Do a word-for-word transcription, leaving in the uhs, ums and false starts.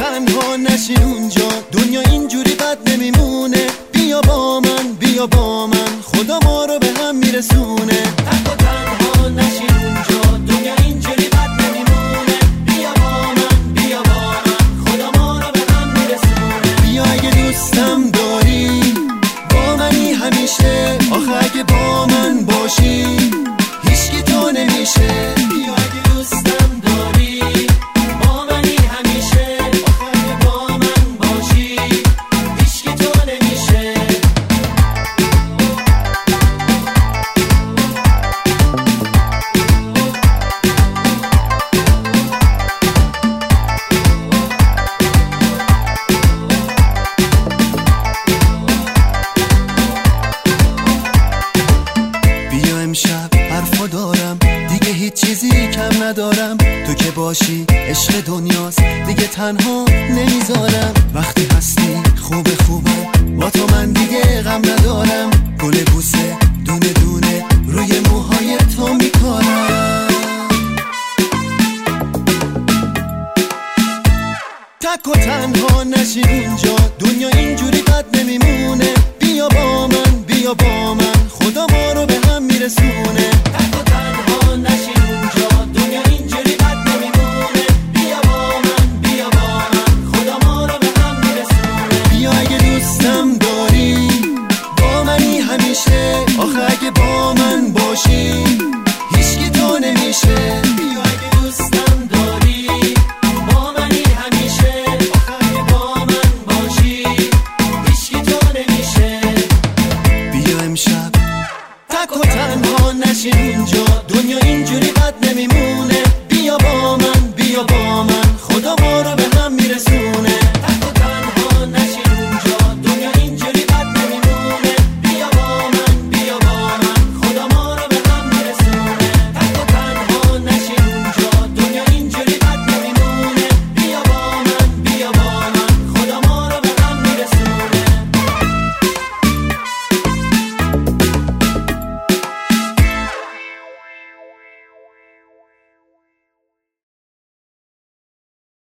تنها نشین اونجا، دنیا اینجوری بد نمیمونه. بیا با من بیا با من، خدا ما رو به هم میرسونه. تک و تنها نشین اونجا، دنیا اینجوری بد نمیمونه. بیا با من بیا با من، خدا ما رو به هم میرسونه. بیا اگه دوستم داری با منی همیشه، آخه اگه با من باشی هیچکی تو نمیشه. بیا اگه دوستم داری با منی همیشه، آخه اگه با من باشی هیچکی تو نمیشه. بیا امشب حرفا دارم، دیگه هیچ چیزی کم ندارم. تو که باشی عشق دنیاست، دیگه تنها نمیذارم. وقتی هستی خوب خوبم، با تو من دیگه غم ندارم. گل بوسه دونه دونه روی موهای تو میکارم. تک و تنها نشین اونجا، دنیا اینجوری